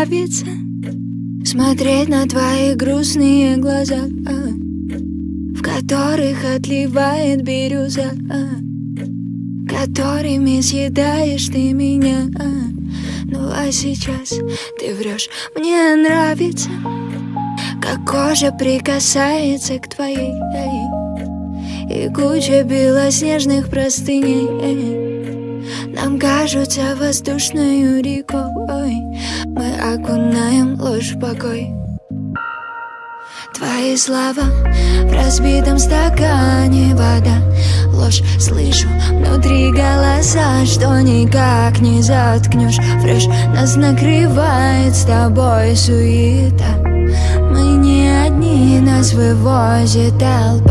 нравится смотреть на твои грустные глаза, в которых отливает бирюза, которыми съедаешь ты меня. Ну а сейчас ты врешь. Мне нравится, как кожа прикасается к твоей, и куча белоснежных простыней нам кажутся воздушною рекой. Мы окунаем ложь в покой. Твои слова в разбитом стакане вода. Ложь слышу внутри голоса, что никак не заткнешь. Фреш, нас накрывает с тобой суета. Мы не одни, нас вывозит толпа.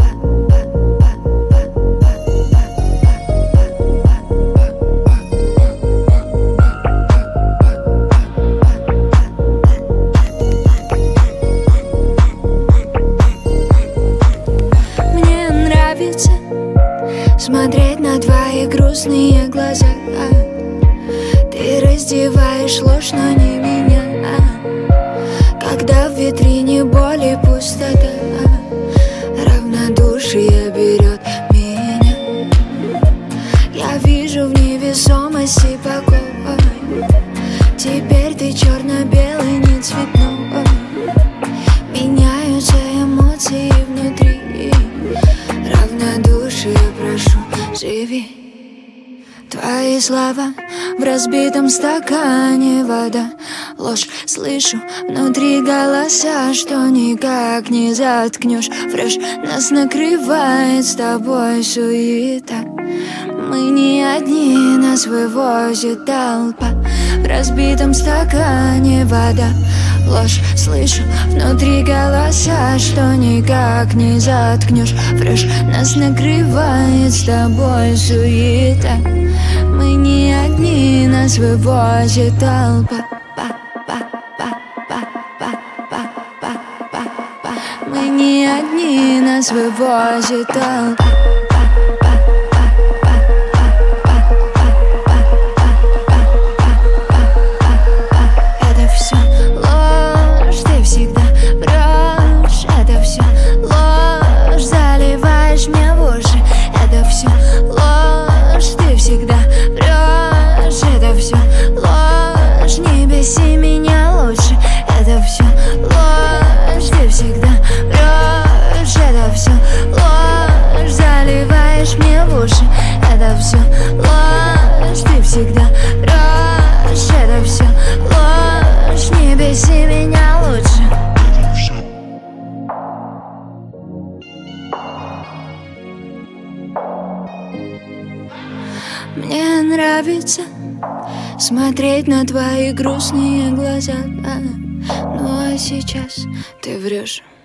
Смотреть на твои грустные глаза. Ты раздеваешь ложь, но не меня. Когда в витрине боль и пустота, равнодушие берет меня. Я вижу в невесомости покой. Теперь ты черно-белый, не цветной. Меняются эмоции внутри. Равнодушие, прошу, живи. Твои слова в разбитом стакане вода. Ложь слышу внутри голоса, что никак не заткнешь. Фреш, нас накрывает с тобой суета. Мы не одни, нас вывозит толпа. В разбитом стакане вода. Ложь слышу внутри голоса, что никак не заткнешь. Фреш, нас накрывает с тобой суета. Мы не одни, нас вывозит толпа. Мы не одни, нас вывозит толпа. Это все ложь, ты всегда врешь. Это все ложь, не беси меня лучше. Мне нравится смотреть на твои грустные глаза. Ну а сейчас ты врешь.